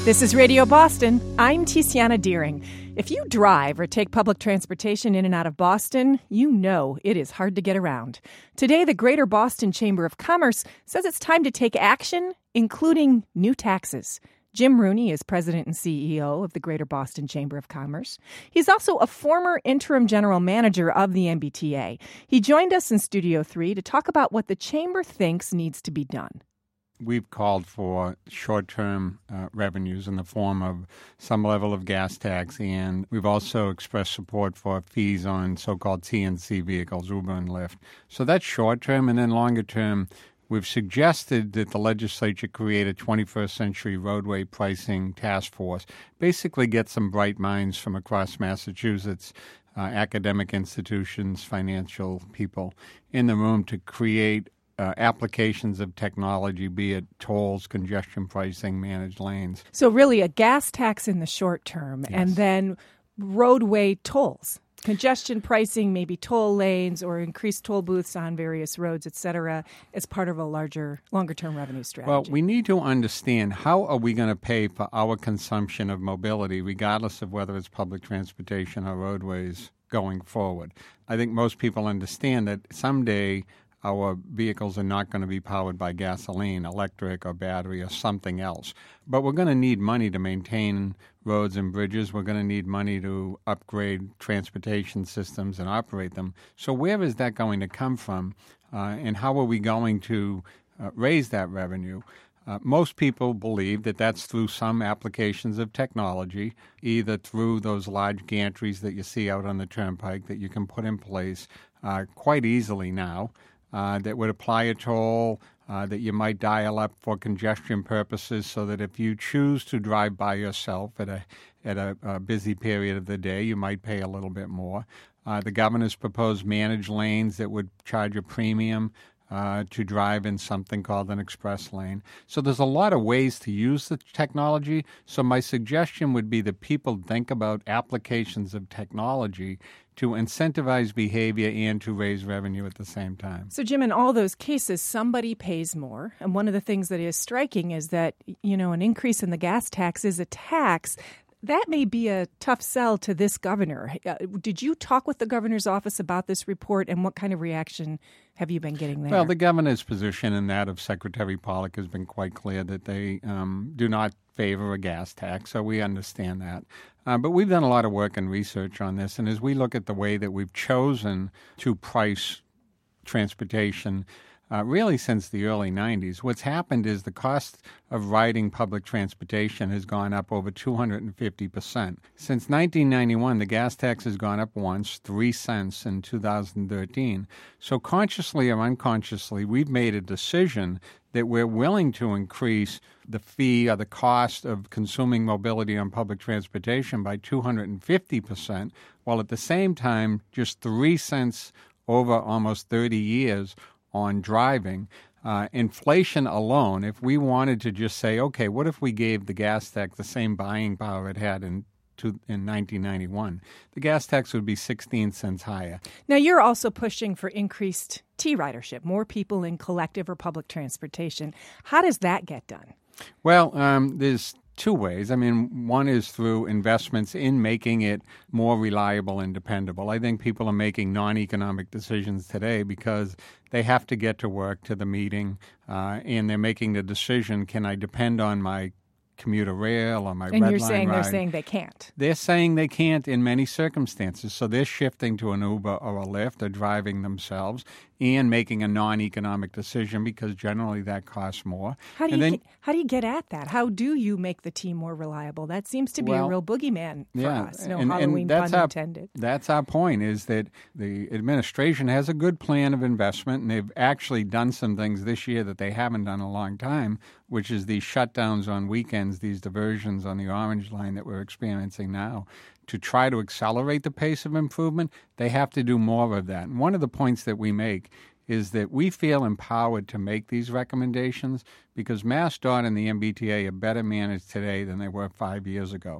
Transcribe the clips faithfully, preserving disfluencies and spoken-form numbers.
This is Radio Boston. I'm Tiziana Deering. If you drive or take public transportation in and out of Boston, you know it is hard to get around. Today, the Greater Boston Chamber of Commerce says it's time to take action, including new taxes. Jim Rooney is president and C E O of the Greater Boston Chamber of Commerce. He's also a former interim general manager of the M B T A. He joined us in Studio three to talk about what the chamber thinks needs to be done. We've called for short-term uh, revenues in the form of some level of gas tax, and we've also expressed support for fees on so-called T N C vehicles, Uber and Lyft. So that's short-term, and then longer-term, we've suggested that the legislature create a twenty-first century roadway pricing task force, basically get some bright minds from across Massachusetts, uh, academic institutions, financial people in the room to create Uh, applications of technology, be it tolls, congestion pricing, managed lanes. So really a gas tax in the short term, Yes. and then roadway tolls, congestion pricing, maybe toll lanes or increased toll booths on various roads, et cetera, as part of a larger, longer-term revenue strategy. Well, we need to understand how are we going to pay for our consumption of mobility, regardless of whether it's public transportation or roadways going forward. I think most people understand that someday our vehicles are not going to be powered by gasoline, electric, or battery, or something else. But we're going to need money to maintain roads and bridges. We're going to need money to upgrade transportation systems and operate them. So where is that going to come from, uh, and how are we going to uh, raise that revenue? Uh, most people believe that that's through some applications of technology, either through those large gantries that you see out on the turnpike that you can put in place uh, quite easily now. Uh, that would apply a toll uh, that you might dial up for congestion purposes, so that if you choose to drive by yourself at a at a, a busy period of the day, you might pay a little bit more. Uh, the governor's proposed managed lanes that would charge a premium uh, to drive in something called an express lane. So there's a lot of ways to use the technology. So my suggestion would be that people think about applications of technology to incentivize behavior and to raise revenue at the same time. So, Jim, in all those cases, somebody pays more. And one of the things that is striking is that, you know, an increase in the gas tax is a tax. That may be a tough sell to this governor. Uh, did you talk with the governor's office about this report, and what kind of reaction have you been getting there? Well, the governor's position and that of Secretary Pollack has been quite clear that they um, do not favor a gas tax, so we understand that. Uh, but we've done a lot of work and research on this, and as we look at the way that we've chosen to price transportation, Uh, really since the early nineties, what's happened is the cost of riding public transportation has gone up over two hundred fifty percent. Since nineteen ninety-one, the gas tax has gone up once, three cents in two thousand thirteen. So consciously or unconsciously, we've made a decision that we're willing to increase the fee or the cost of consuming mobility on public transportation by two hundred fifty percent, while at the same time, just three cents over almost thirty years on driving. Uh, inflation alone, if we wanted to just say, okay, what if we gave the gas tax the same buying power it had in to, in nineteen ninety-one, the gas tax would be sixteen cents higher. Now, you're also pushing for increased T ridership, more people in collective or public transportation. How does that get done? Well, um, there's two ways. I mean, one is through investments in making it more reliable and dependable. I think people are making non-economic decisions today because they have to get to work, to the meeting, uh, and they're making the decision, can I depend on my commuter rail or my and red you're line saying ride? They're saying they can't. They're saying they can't in many circumstances. So they're shifting to an Uber or a Lyft or driving themselves and making a non-economic decision because generally that costs more. How do and you then, get, how do you get at that? How do you make the T more reliable? That seems to be well, a real boogeyman for yeah, us. No and, Halloween and that's pun our, intended. That's our point, is that the administration has a good plan of investment, and they've actually done some things this year that they haven't done in a long time, which is these shutdowns on weekends, these diversions on the Orange Line that we're experiencing now. To try to accelerate the pace of improvement, they have to do more of that. And one of the points that we make is that we feel empowered to make these recommendations because MassDOT and the M B T A are better managed today than they were five years ago.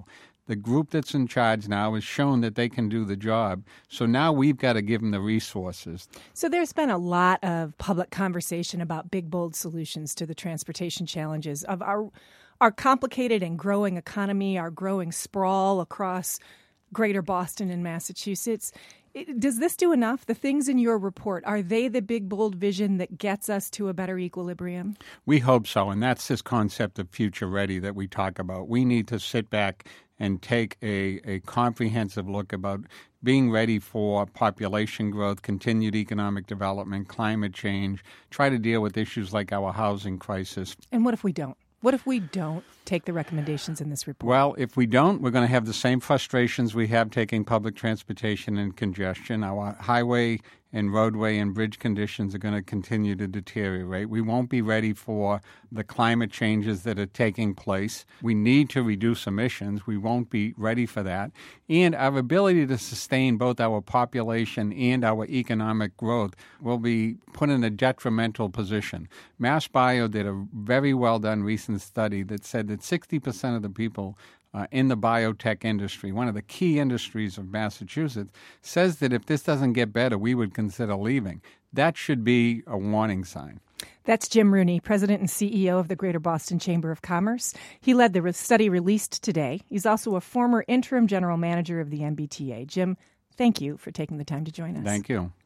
The group that's in charge now has shown that they can do the job. So now we've got to give them the resources. So there's been a lot of public conversation about big, bold solutions to the transportation challenges of our our complicated and growing economy, our growing sprawl across greater Boston and Massachusetts. Does this do enough? The things in your report, are they the big, bold vision that gets us to a better equilibrium? We hope so, and that's this concept of future ready that we talk about. We need to sit back and take a, a comprehensive look about being ready for population growth, continued economic development, climate change, try to deal with issues like our housing crisis. And what if we don't? What if we don't take the recommendations in this report? Well, if we don't, we're going to have the same frustrations we have taking public transportation and congestion. Our highway and roadway and bridge conditions are going to continue to deteriorate. We won't be ready for the climate changes that are taking place. We need to reduce emissions. We won't be ready for that. And our ability to sustain both our population and our economic growth will be put in a detrimental position. MassBio did a very well done recent study that said that sixty percent of the people Uh, in the biotech industry, one of the key industries of Massachusetts, says that if this doesn't get better, we would consider leaving. That should be a warning sign. That's Jim Rooney, President and C E O of the Greater Boston Chamber of Commerce. He led the study released today. He's also a former interim general manager of the M B T A. Jim, thank you for taking the time to join us. Thank you.